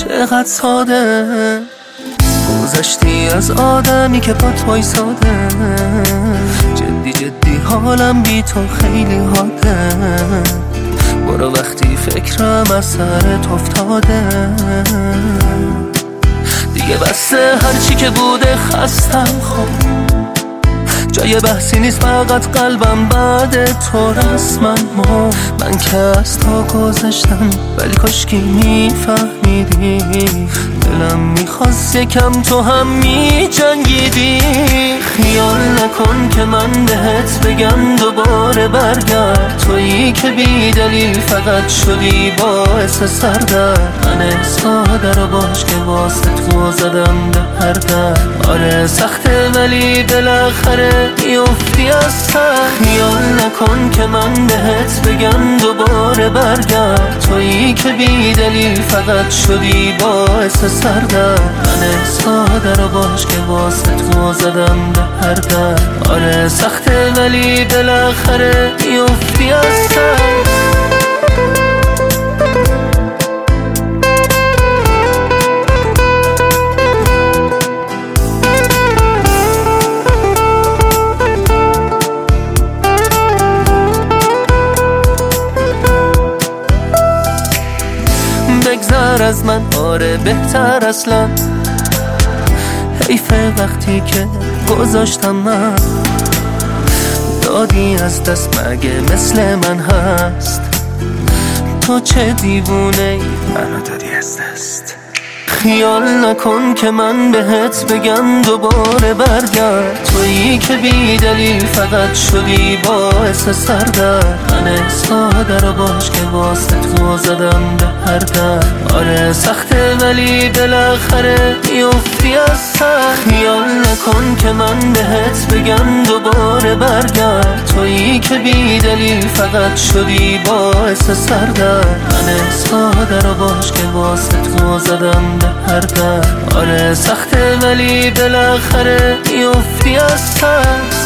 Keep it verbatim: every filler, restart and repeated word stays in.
چقدر ساده گذشتی از آدمی که پات وایساده. جدی جدی حالم بی تو خیلی حاده. برو وقتی فکرم از سرت افتاده. دیگه بسه هرچی که بوده خستم خب. جای بحثی نیست فقط قلبم بعد تو رسما ما. من که از تو گذشتم ولی کاشکی میفهمیدی. دلم میخواست یکم تو هم میجنگیدی. خیال نکن که من بهت بگم دوباره برگرد. تویی که بی دلیل فقط شدی باعث سردرد. من ساده رو باش که واسه تو زدم به هر در. آره سخته ولی بالاخره میافتی از سر. خیال نکن که من بهت بگم دوباره برگرد. تویی که بی دلیل فقط شدی باعث سردرد. من ساده رو باش که واسه تو زدم به هر در. آره سخته ولی بالاخره میافتی از سر. بگذر از من آره بهتر اصلا. حیفه وقتی که گذاشتم من. دادی از دست مگه مثل من هست. تو چه دیوونه ای منو دادی از دست. خیال نکن که من بهت بگم دوباره برگرد. تویی که بی دلیل فقط شدی باعث سردرد. من ساده رو باش که واسه تو زدم به هر در. آره سخته ولی بالاخره میافتی از سر. خیال نکن که من بهت بگم دوباره برگرد. تویی که بی دلیل فقط شدی باعث سردرد. من ساده رو باش که واسه تو زدم به هر در. آره سخته ولی بالاخره میافتی از سر.